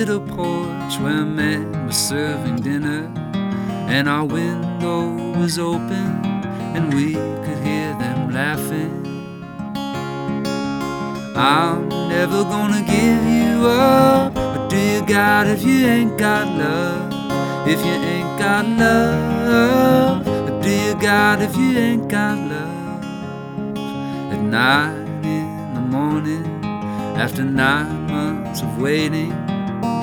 little porch where men were serving dinner, and our window was open and we could hear them laughing. I'm never gonna give you up. What do you got if you ain't got love? If you ain't got love, what do you got if you ain't got love? At 9 in the morning, after 9 months of waiting,